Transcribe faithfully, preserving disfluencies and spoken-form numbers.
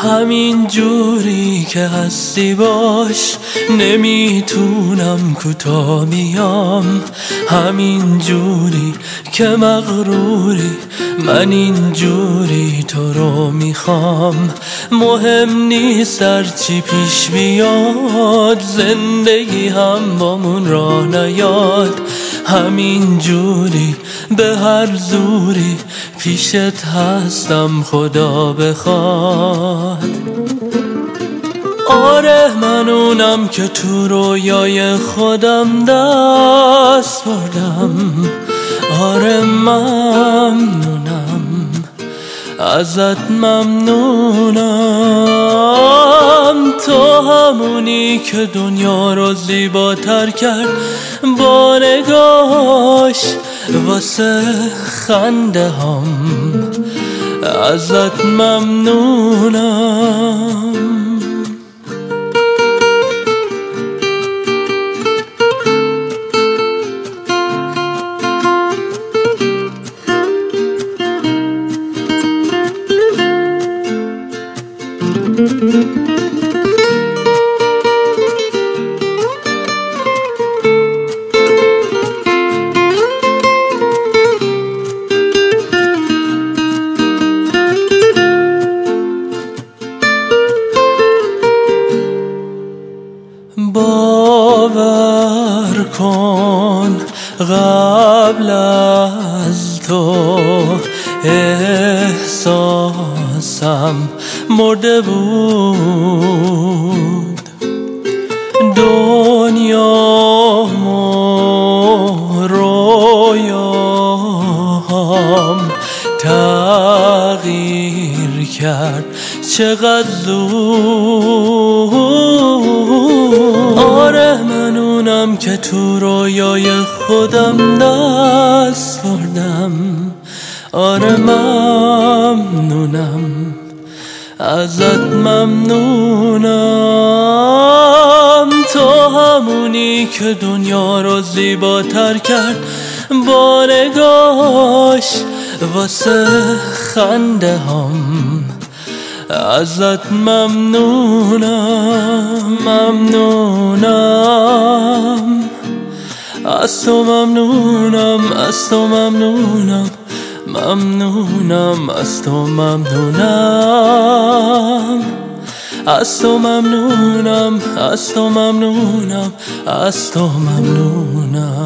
همین جوری که هستی باش، نمیتونم کوتاه بیام. همین جوری که مغروری، من این جوری تو رو میخوام. مهم نیست هرچی پیش بیاد، زندگی هم بامون راه نیاد. همین جوری به هر زوری پیشت هستم خدا بخواد. آره من اونم که تو رویای خودم دست بردم. آره ممنونم ازت، ممنونم. تو همونی که دنیا رو زیباتر کرد با نگاش واسه خنده هم. ازت ممنونم. باور کن قبل از تو احساسم مرده بود. دنیام و رویاهام تغییر کرد چقدر زود. آره من اونم که تو رویای خودم دست بردم. آره ممنونم ازت، ممنونم. تو همونی که دنیا رو زیباتر کرد با نگاش واسه خنده هم. ازت ممنونم، ممنونم. از تو ممنونم، از تو ممنونم، ممنونم. از تو ممنونم، از تو ممنونم، از تو ممنونم، از تو ممنونم.